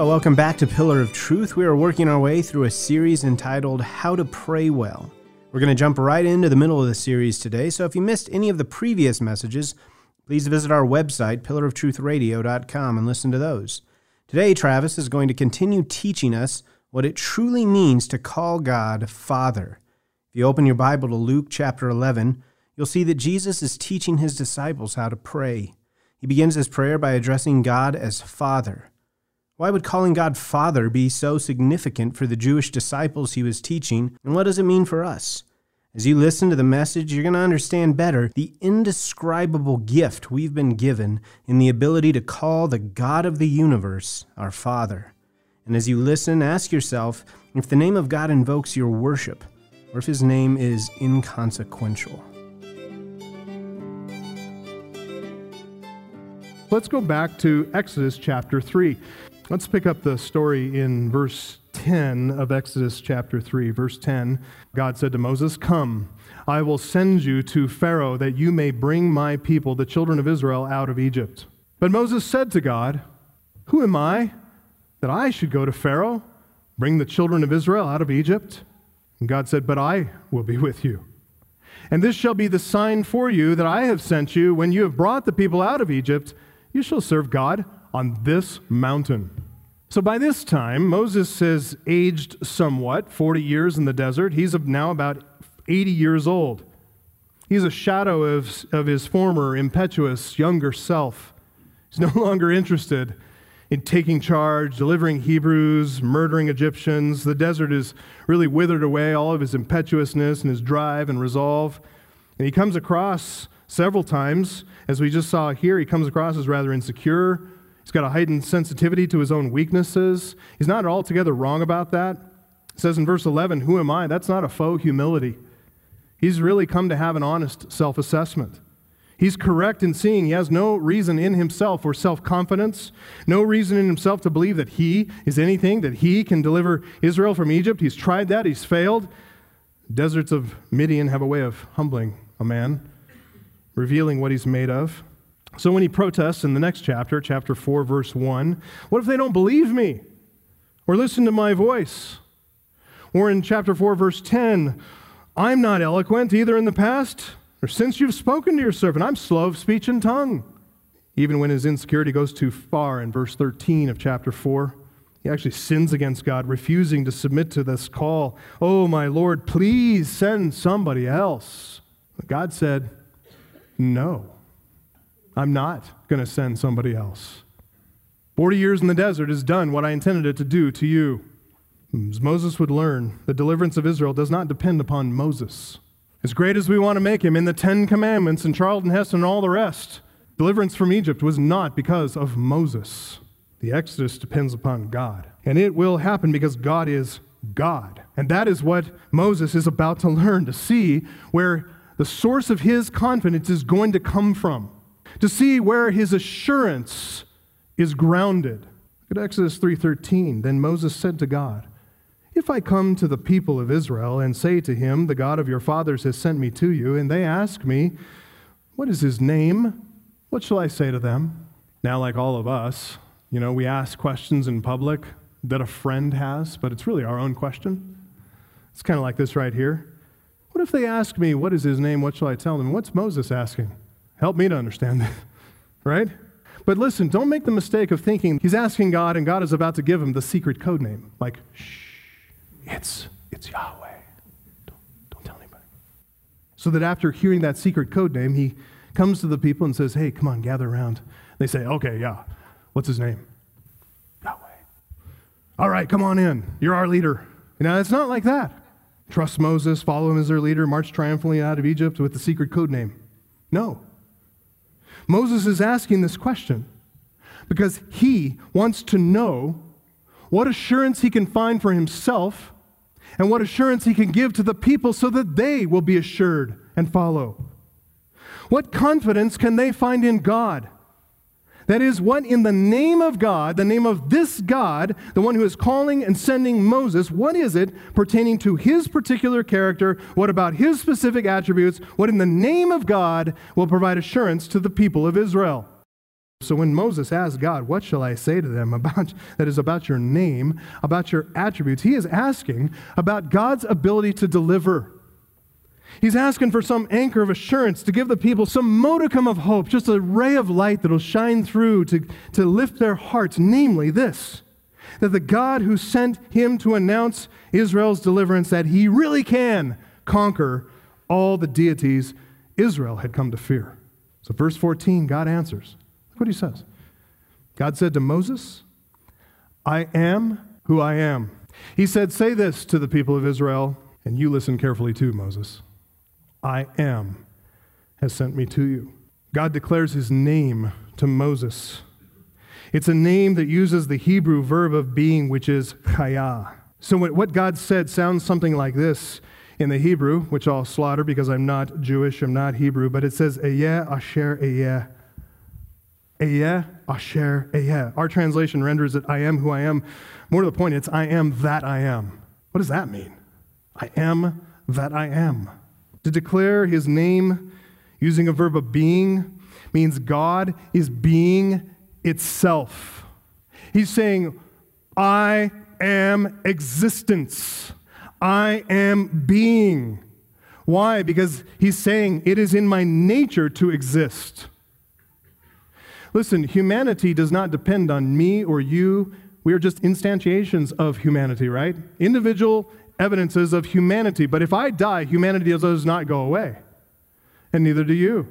welcome back to Pillar of Truth. We are working our way through a series entitled How to Pray Well. We're going to jump right into the middle of the series today, so if you missed any of the previous messages, please visit our website, pillaroftruthradio.com, and listen to those. Today, Travis is going to continue teaching us what it truly means to call God Father. If you open your Bible to Luke chapter 11, you'll see that Jesus is teaching his disciples how to pray. He begins his prayer by addressing God as Father. Why would calling God Father be so significant for the Jewish disciples he was teaching, and what does it mean for us? As you listen to the message, you're going to understand better the indescribable gift we've been given in the ability to call the God of the universe our Father. And as you listen, ask yourself if the name of God invokes your worship, or if his name is inconsequential. Let's go back to Exodus chapter 3. Let's pick up the story in verse 10 of Exodus chapter 3. Verse 10, God said to Moses, "Come, I will send you to Pharaoh that you may bring my people, the children of Israel, out of Egypt." But Moses said to God, "Who am I that I should go to Pharaoh, bring the children of Israel out of Egypt?" And God said, "But I will be with you. And this shall be the sign for you that I have sent you. When you have brought the people out of Egypt, you shall serve God on this mountain." So by this time, Moses has aged somewhat, 40 years in the desert. He's now about 80 years old. He's a shadow of his former impetuous younger self. He's no longer interested in taking charge, delivering Hebrews, murdering Egyptians. The desert is really withered away all of his impetuousness and his drive and resolve. And he comes across several times, as we just saw here, he comes across as rather insecure. He's got a heightened sensitivity to his own weaknesses. He's not altogether wrong about that. It says in verse 11, "Who am I?" That's not a faux humility. He's really come to have an honest self-assessment. He's correct in seeing he has no reason in himself for self-confidence, no reason in himself to believe that he is anything, that he can deliver Israel from Egypt. He's tried that. He's failed. Deserts of Midian have a way of humbling a man, revealing what he's made of. So when he protests in the next chapter, chapter 4, verse 1, what if they don't believe me or listen to my voice? Or in chapter 4, verse 10, "I'm not eloquent either in the past or since you've spoken to your servant. I'm slow of speech and tongue." Even when his insecurity goes too far in verse 13 of chapter 4, he actually sins against God, refusing to submit to this call. "Oh, my Lord, please send somebody else." But God said, "No. I'm not going to send somebody else. 40 years in the desert has done what I intended it to do to you." As Moses would learn, the deliverance of Israel does not depend upon Moses. As great as we want to make him in the 10 Commandments and Charlton Heston and all the rest, deliverance from Egypt was not because of Moses. The Exodus depends upon God. And it will happen because God is God. And that is what Moses is about to learn, to see where the source of his confidence is going to come from, to see where his assurance is grounded. Look at Exodus 3:13. Then Moses said to God, "If I come to the people of Israel and say to him, 'The God of your fathers has sent me to you,' and they ask me, 'What is his name?' what shall I say to them?" Now, like all of us, we ask questions in public that a friend has, but it's really our own question. It's kind of like this right here. What if they ask me, "What is his name? What shall I tell them?" What's Moses asking? Help me to understand that, right? But listen, don't make the mistake of thinking he's asking God and God is about to give him the secret code name. Like, shh, it's Yahweh. Don't tell anybody. So that after hearing that secret code name, he comes to the people and says, "Hey, come on, gather around." They say, "Okay, yeah. What's his name?" "Yahweh." "All right, come on in. You're our leader." It's not like that. Trust Moses, follow him as their leader, march triumphantly out of Egypt with the secret code name. No. Moses is asking this question because he wants to know what assurance he can find for himself and what assurance he can give to the people so that they will be assured and follow. What confidence can they find in God? That is, what in the name of God, the name of this God, the one who is calling and sending Moses, what is it pertaining to his particular character? What about his specific attributes? What in the name of God will provide assurance to the people of Israel? So when Moses asked God, what shall I say to them about your name, about your attributes, he is asking about God's ability to deliver. He's asking for some anchor of assurance to give the people some modicum of hope, just a ray of light that will shine through to lift their hearts, namely this, that the God who sent him to announce Israel's deliverance, that he really can conquer all the deities Israel had come to fear. So verse 14, God answers. Look what he says. God said to Moses, I am who I am. He said, say this to the people of Israel, and you listen carefully too, Moses. I am has sent me to you. God declares his name to Moses. It's a name that uses the Hebrew verb of being, which is chaya. So what God said sounds something like this in the Hebrew, which I'll slaughter because I'm not Jewish, I'm not Hebrew, but it says, Eyeh asher eyeh. Eyeh asher eyeh. Our translation renders it, I am who I am. More to the point, it's I am that I am. What does that mean? I am that I am. To declare his name using a verb of being means God is being itself. He's saying, I am existence. I am being. Why? Because he's saying it is in my nature to exist. Listen, humanity does not depend on me or you. We are just instantiations of humanity, right? Individual evidences of humanity. But if I die, humanity does not go away. And neither do you.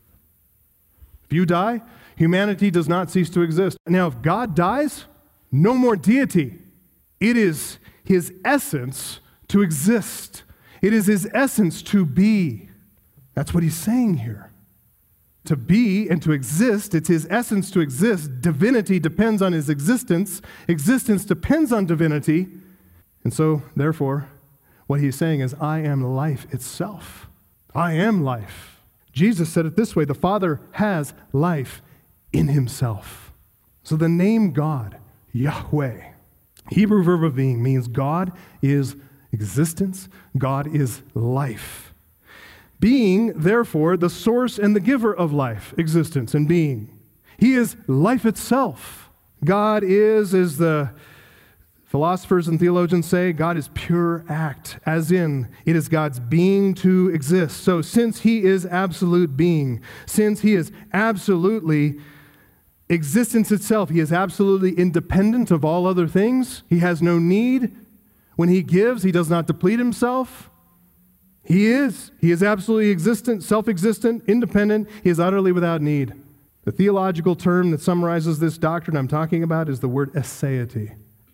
If you die, humanity does not cease to exist. Now, if God dies, no more deity. It is his essence to exist. It is his essence to be. That's what he's saying here. To be and to exist, it's his essence to exist. Divinity depends on his existence. Existence depends on divinity. And so, therefore, what he's saying is, I am life itself. I am life. Jesus said it this way, the Father has life in himself. So the name God, Yahweh, Hebrew verb of being, means God is existence, God is life. Being, therefore, the source and the giver of life, existence, and being. He is life itself. God is, as the philosophers and theologians say, God is pure act, as in, it is God's being to exist. So since he is absolute being, since he is absolutely existence itself, he is absolutely independent of all other things. He has no need. When he gives, he does not deplete himself. He is absolutely existent, self-existent, independent. He is utterly without need. The theological term that summarizes this doctrine I'm talking about is the word aseity.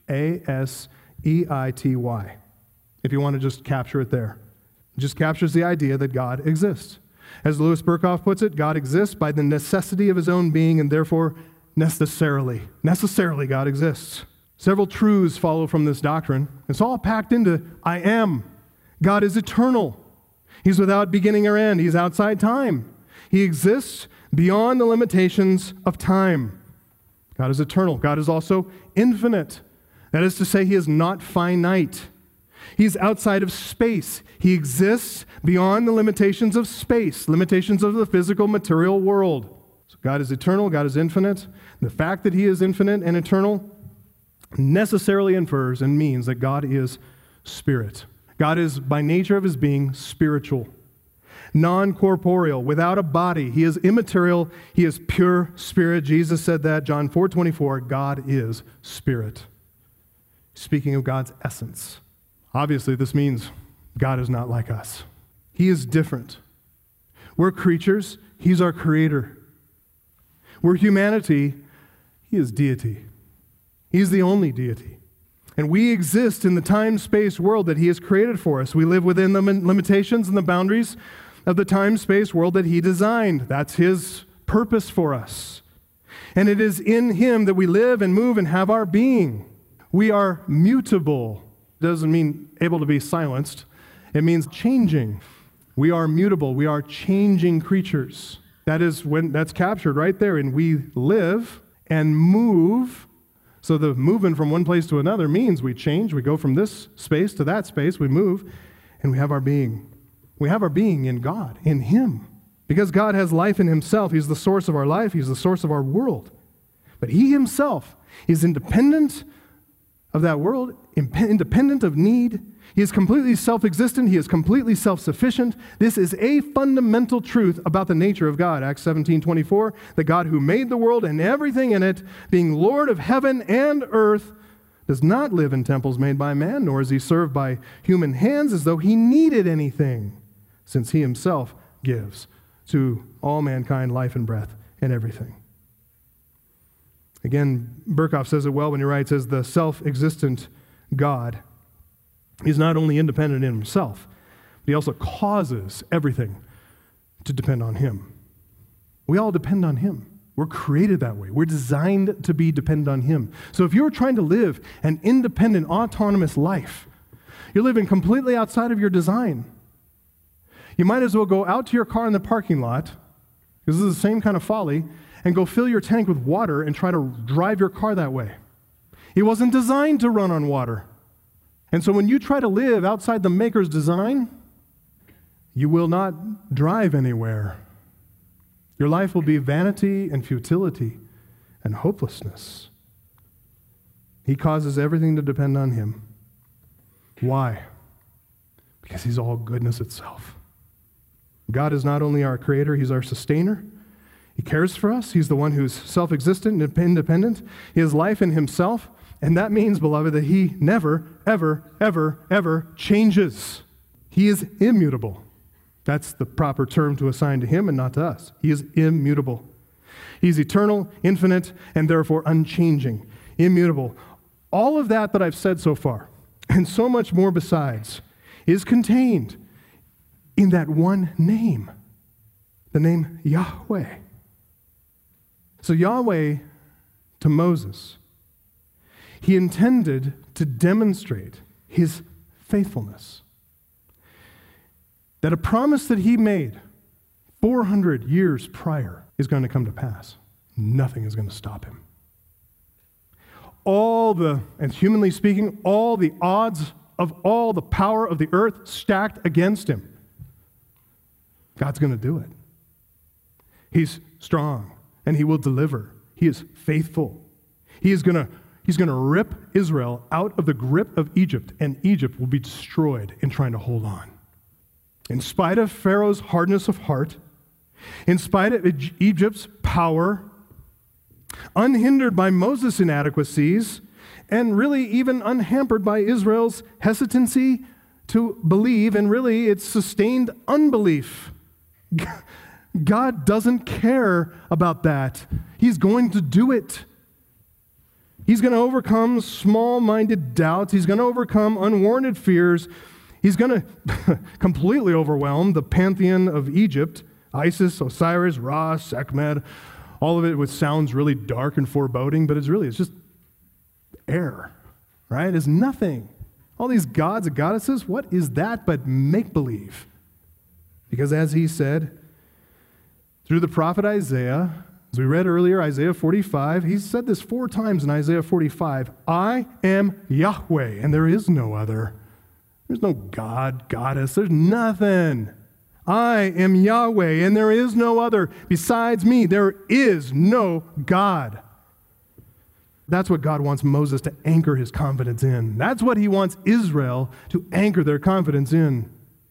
A-S-E-I-T-Y. If you want to just capture it there. It just captures the idea that God exists. As Louis Berkhoff puts it, God exists by the necessity of his own being, and therefore necessarily God exists. Several truths follow from this doctrine. It's all packed into I am. God is eternal. He's without beginning or end. He's outside time. He exists beyond the limitations of time. God is eternal. God is also infinite. That is to say, he is not finite. He's outside of space. He exists beyond the limitations of space, limitations of the physical material world. So God is eternal, God is infinite. The fact that he is infinite and eternal necessarily infers and means that God is spirit. God is, by nature of his being, spiritual, non-corporeal, without a body. He is immaterial. He is pure spirit. Jesus said that, John 4:24, God is spirit. Speaking of God's essence. Obviously, this means God is not like us. He is different. We're creatures. He's our creator. We're humanity. He is deity. He's the only deity. And we exist in the time-space world that he has created for us. We live within the limitations and the boundaries of the time-space world that he designed. That's his purpose for us. And it is in him that we live and move and have our being. We are mutable. It doesn't mean able to be silenced. It means changing. We are mutable. We are changing creatures. That's captured right there. And we live and move. So the moving from one place to another means we change. We go from this space to that space. We move, and we have our being. We have our being in God, in him. Because God has life in himself. He's the source of our life. He's the source of our world. But he himself is independent of that world, independent of need. He is completely self-existent. He is completely self-sufficient. This is a fundamental truth about the nature of God. Acts 17:24, the God who made the world and everything in it, being Lord of heaven and earth, does not live in temples made by man, nor is he served by human hands as though he needed anything, since he himself gives to all mankind life and breath and everything. Again, Berkhoff says it well when he writes, as the self-existent God is not only independent in himself, but he also causes everything to depend on him. We all depend on him. We're created that way. We're designed to be dependent on him. So if you're trying to live an independent, autonomous life, you're living completely outside of your design. You might as well go out to your car in the parking lot, because this is the same kind of folly, and go fill your tank with water and try to drive your car that way. It wasn't designed to run on water. And so when you try to live outside the Maker's design, you will not drive anywhere. Your life will be vanity and futility and hopelessness. He causes everything to depend on him. Why? Because he's all goodness itself. God is not only our creator, he's our sustainer. He cares for us. He's the one who's self-existent and independent. He has life in himself. And that means, beloved, that he never, ever, ever, ever changes. He is immutable. That's the proper term to assign to him and not to us. He is immutable. He's eternal, infinite, and therefore unchanging, immutable. All of that I've said so far, and so much more besides, is contained in that one name, the name Yahweh. So Yahweh, to Moses, he intended to demonstrate his faithfulness. That a promise that he made 400 years prior is going to come to pass. Nothing is going to stop him. And humanly speaking, all the odds of all the power of the earth stacked against him. God's going to do it. He's strong, and he will deliver. He is faithful. He's going to rip Israel out of the grip of Egypt, and Egypt will be destroyed in trying to hold on. In spite of Pharaoh's hardness of heart, in spite of Egypt's power, unhindered by Moses' inadequacies, and really even unhampered by Israel's hesitancy to believe, and really its sustained unbelief. God doesn't care about that. He's going to do it. He's going to overcome small-minded doubts. He's going to overcome unwarranted fears. He's going to completely overwhelm the pantheon of Egypt, Isis, Osiris, Ra, Sekhmet. All of it sounds really dark and foreboding, but it's just air, right? It's nothing. All these gods and goddesses, what is that but make-believe? Because as he said, through the prophet Isaiah, as we read earlier, Isaiah 45, he said this 4 times in Isaiah 45, I am Yahweh, and there is no other. There's no god, goddess, there's nothing. I am Yahweh, and there is no other. Besides me, there is no God. That's what God wants Moses to anchor his confidence in. That's what he wants Israel to anchor their confidence in.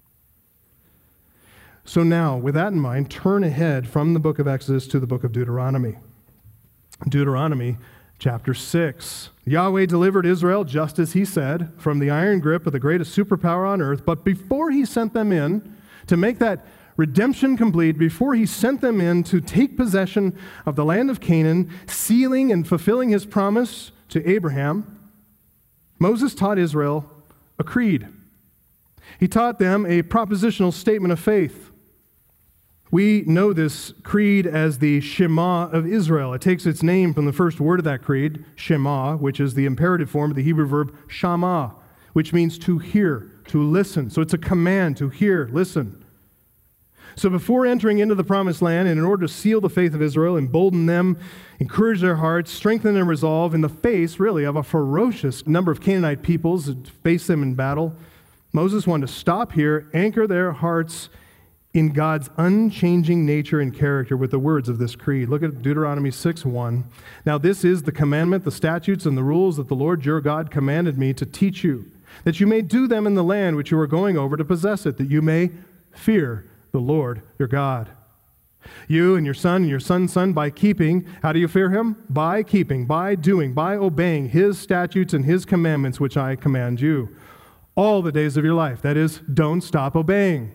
So now, with that in mind, turn ahead from the book of Exodus to the book of Deuteronomy. Deuteronomy chapter 6. Yahweh delivered Israel, just as he said, from the iron grip of the greatest superpower on earth. But before he sent them in to make that redemption complete, before he sent them in to take possession of the land of Canaan, sealing and fulfilling his promise to Abraham, Moses taught Israel a creed. He taught them a propositional statement of faith. We know this creed as the Shema of Israel. It takes its name from the first word of that creed, Shema, which is the imperative form of the Hebrew verb shama, which means to hear, to listen. So it's a command to hear, listen. So before entering into the promised land, and in order to seal the faith of Israel, embolden them, encourage their hearts, strengthen their resolve in the face, really, of a ferocious number of Canaanite peoples that face them in battle, Moses wanted to stop here, anchor their hearts in God's unchanging nature and character with the words of this creed. Look at Deuteronomy 6:1. Now this is the commandment, the statutes, and the rules that the Lord your God commanded me to teach you, that you may do them in the land which you are going over to possess it, that you may fear the Lord your God. You and your son's son, by keeping, how do you fear him? By keeping, by doing, by obeying his statutes and his commandments, which I command you, all the days of your life. That is, don't stop obeying.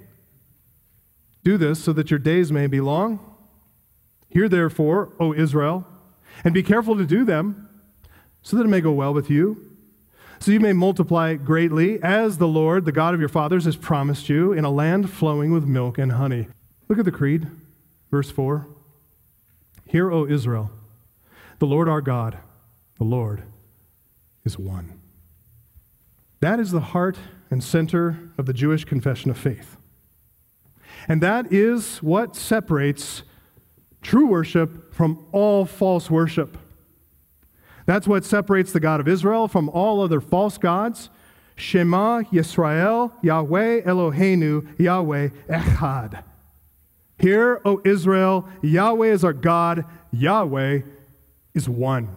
Do this so that your days may be long. Hear therefore, O Israel, and be careful to do them, so that it may go well with you, so you may multiply greatly, as the Lord, the God of your fathers, has promised you, in a land flowing with milk and honey. Look at the creed, verse 4. Hear, O Israel, the Lord our God, the Lord is one. That is the heart and center of the Jewish confession of faith. And that is what separates true worship from all false worship. That's what separates the God of Israel from all other false gods. Shema Yisrael, Yahweh Eloheinu, Yahweh Echad. Hear, O Israel, Yahweh is our God, Yahweh is one.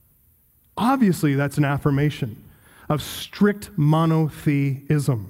Obviously, that's an affirmation of strict monotheism.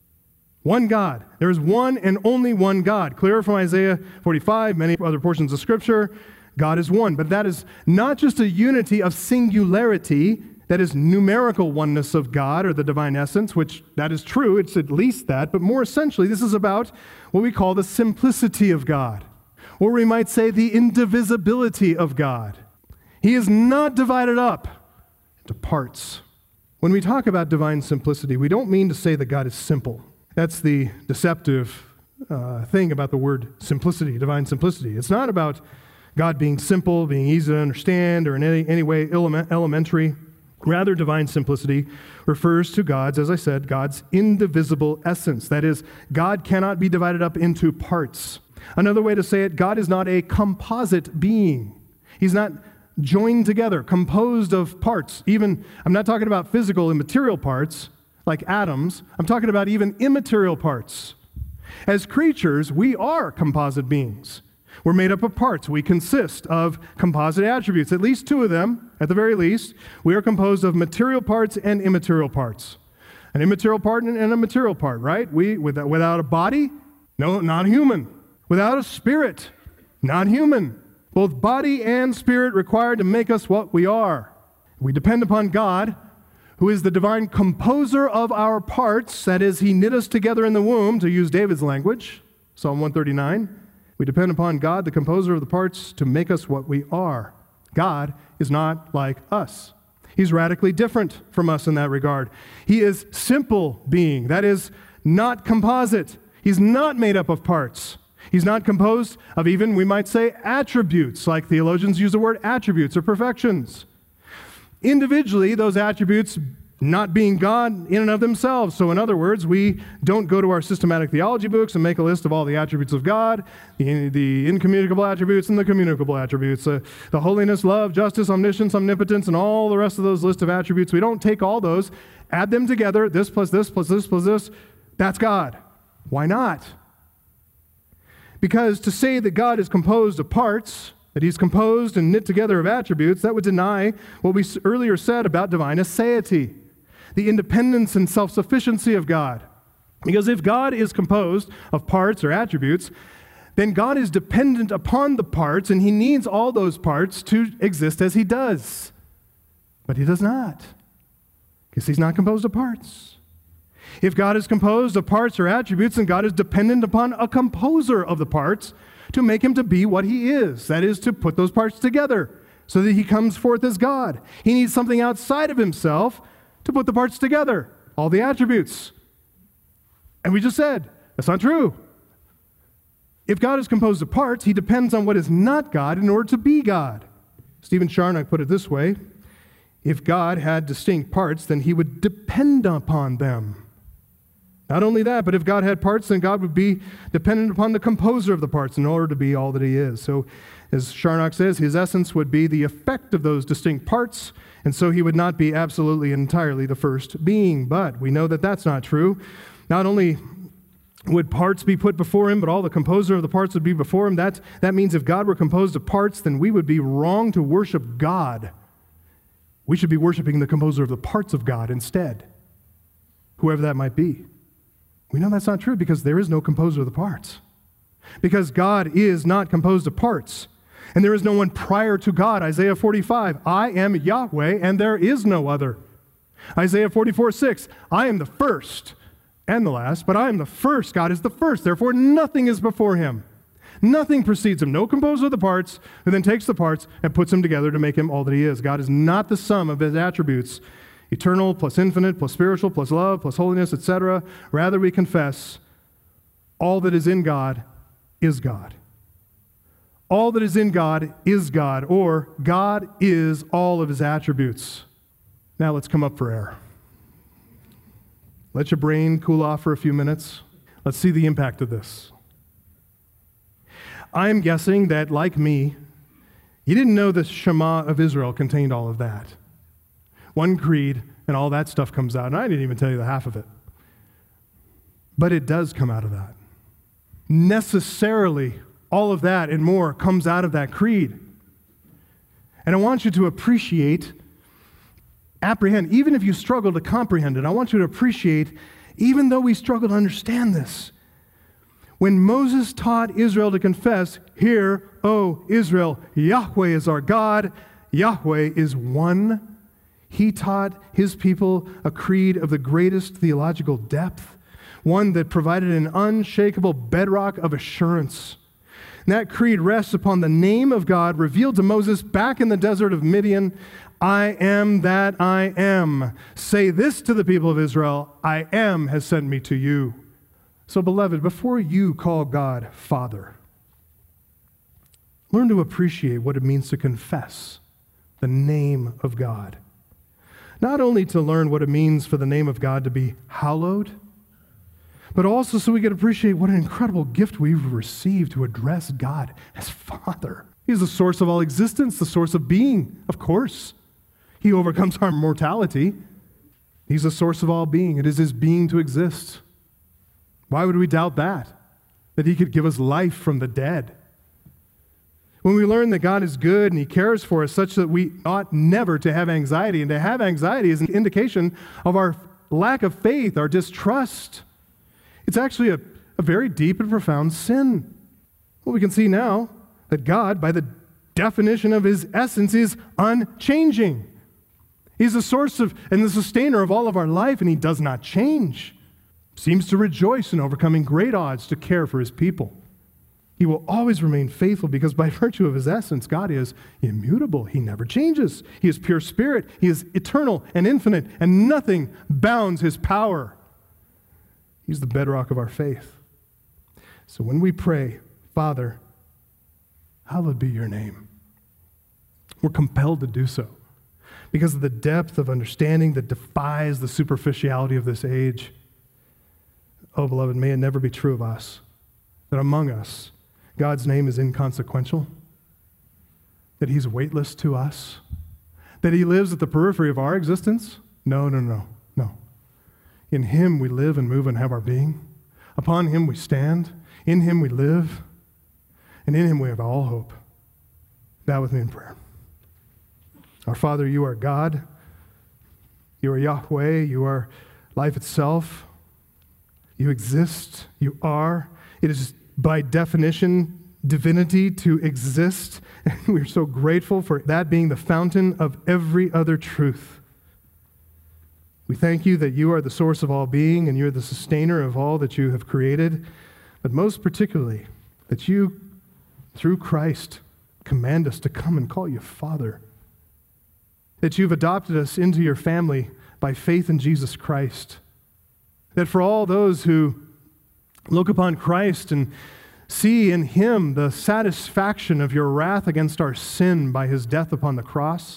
One God. There is one and only one God. Clear from Isaiah 45, many other portions of Scripture, God is one. But that is not just a unity of singularity, that is numerical oneness of God or the divine essence, which that is true, it's at least that, but more essentially, this is about what we call the simplicity of God, or we might say the indivisibility of God. He is not divided up into parts. When we talk about divine simplicity, we don't mean to say that God is simple. That's the deceptive thing about the word simplicity, divine simplicity. It's not about God being simple, being easy to understand, or in any way elementary. Rather, divine simplicity refers to God's, as I said, God's indivisible essence. That is, God cannot be divided up into parts. Another way to say it, God is not a composite being. He's not joined together, composed of parts. Even, I'm not talking about physical and material parts, like atoms. I'm talking about even immaterial parts. As creatures, we are composite beings. We're made up of parts. We consist of composite attributes, at least two of them, at the very least. We are composed of material parts and immaterial parts. An immaterial part and a material part, right? Without a body, no, not human. Without a spirit, not human. Both body and spirit required to make us what we are. We depend upon God, who is the divine composer of our parts. That is, he knit us together in the womb, to use David's language, Psalm 139. We depend upon God, the composer of the parts, to make us what we are. God is not like us. He's radically different from us in that regard. He is simple being, that is, not composite. He's not made up of parts. He's not composed of even, we might say, attributes, like theologians use the word attributes or perfections. Individually, those attributes not being God in and of themselves. So in other words, we don't go to our systematic theology books and make a list of all the attributes of God, the incommunicable attributes and the communicable attributes, the holiness, love, justice, omniscience, omnipotence, and all the rest of those list of attributes. We don't take all those, add them together, this plus this plus this plus this, that's God. Why not? Because to say that God is composed of parts, that he's composed and knit together of attributes, that would deny what we earlier said about divine aseity, the independence and self-sufficiency of God. Because if God is composed of parts or attributes, then God is dependent upon the parts, and he needs all those parts to exist as he does. But he does not, because he's not composed of parts. If God is composed of parts or attributes, then God is dependent upon a composer of the parts to make him to be what he is. That is, to put those parts together so that he comes forth as God. He needs something outside of himself to put the parts together, all the attributes. And we just said, that's not true. If God is composed of parts, he depends on what is not God in order to be God. Stephen Charnock put it this way: if God had distinct parts, then he would depend upon them. Not only that, but if God had parts, then God would be dependent upon the composer of the parts in order to be all that he is. So, as Charnock says, his essence would be the effect of those distinct parts, and so he would not be absolutely and entirely the first being. But we know that that's not true. Not only would parts be put before him, but all the composer of the parts would be before him. That means if God were composed of parts, then we would be wrong to worship God. We should be worshiping the composer of the parts of God instead, whoever that might be. We know that's not true because there is no composer of the parts. Because God is not composed of parts. And there is no one prior to God. Isaiah 45, I am Yahweh and there is no other. Isaiah 44:6, I am the first and the last, but I am the first. God is the first. Therefore, nothing is before him. Nothing precedes him. No composer of the parts who then takes the parts and puts them together to make him all that he is. God is not the sum of his attributes, eternal plus infinite plus spiritual plus love plus holiness, etc. Rather, we confess all that is in God is God. All that is in God is God, or God is all of his attributes. Now let's come up for air. Let your brain cool off for a few minutes. Let's see the impact of this. I'm guessing that, like me, you didn't know the Shema of Israel contained all of that. One creed, and all that stuff comes out, and I didn't even tell you the half of it. But it does come out of that. Necessarily, all of that and more comes out of that creed. And I want you to apprehend, even if you struggle to comprehend it, I want you to appreciate, even though we struggle to understand this, when Moses taught Israel to confess, "Hear, O Israel, Yahweh is our God, Yahweh is one," he taught his people a creed of the greatest theological depth, one that provided an unshakable bedrock of assurance. And that creed rests upon the name of God revealed to Moses back in the desert of Midian. I am that I am. Say this to the people of Israel, I am has sent me to you. So, beloved, before you call God Father, learn to appreciate what it means to confess the name of God. Not only to learn what it means for the name of God to be hallowed, but also so we can appreciate what an incredible gift we've received to address God as Father. He's the source of all existence, the source of being, of course. He overcomes our mortality. He's the source of all being. It is his being to exist. Why would we doubt that? That he could give us life from the dead. When we learn that God is good and he cares for us such that we ought never to have anxiety, and to have anxiety is an indication of our lack of faith, our distrust. It's actually a very deep and profound sin. Well, we can see now that God, by the definition of his essence, is unchanging. He's the source of and the sustainer of all of our life, and he does not change. Seems to rejoice in overcoming great odds to care for his people. He will always remain faithful because by virtue of his essence, God is immutable. He never changes. He is pure spirit. He is eternal and infinite, and nothing bounds his power. He's the bedrock of our faith. So when we pray, Father, hallowed be your name, we're compelled to do so because of the depth of understanding that defies the superficiality of this age. Oh, beloved, may it never be true of us that among us, God's name is inconsequential, that he's weightless to us, that he lives at the periphery of our existence. No. In him we live and move and have our being. Upon him we stand. In him we live. And in him we have all hope. Bow with me in prayer. Our Father, you are God. You are Yahweh. You are life itself. You exist. You are. It is by definition divinity to exist. And we're so grateful for that being the fountain of every other truth. We thank you that you are the source of all being and you're the sustainer of all that you have created, but most particularly that you, through Christ, command us to come and call you Father, that you've adopted us into your family by faith in Jesus Christ, that for all those who look upon Christ and see in him the satisfaction of your wrath against our sin by his death upon the cross,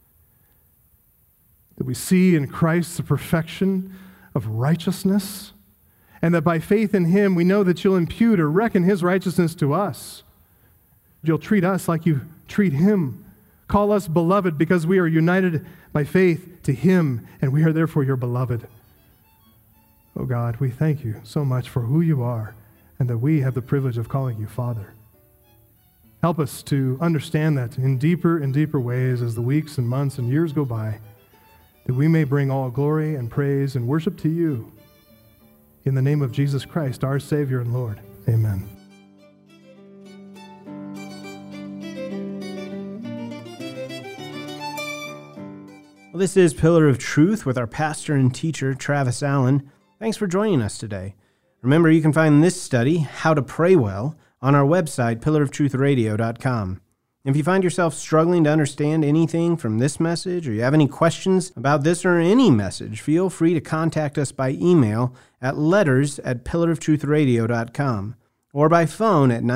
that we see in Christ the perfection of righteousness, and that by faith in him we know that you'll impute or reckon his righteousness to us. You'll treat us like you treat him. Call us beloved because we are united by faith to him, and we are therefore your beloved. Oh God, we thank you so much for who you are and that we have the privilege of calling you Father. Help us to understand that in deeper and deeper ways as the weeks and months and years go by, that we may bring all glory and praise and worship to you. In the name of Jesus Christ, our Savior and Lord. Amen. Well, this is Pillar of Truth with our pastor and teacher, Travis Allen. Thanks for joining us today. Remember, you can find this study, How to Pray Well, on our website, pillarofTruthRadio.com. If you find yourself struggling to understand anything from this message, or you have any questions about this or any message, feel free to contact us by email at letters@pillarofTruthRadio.com or by phone at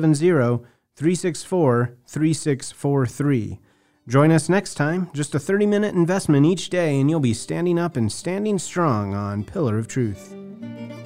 970-364-3643. Join us next time, just a 30-minute investment each day, and you'll be standing up and standing strong on Pillar of Truth.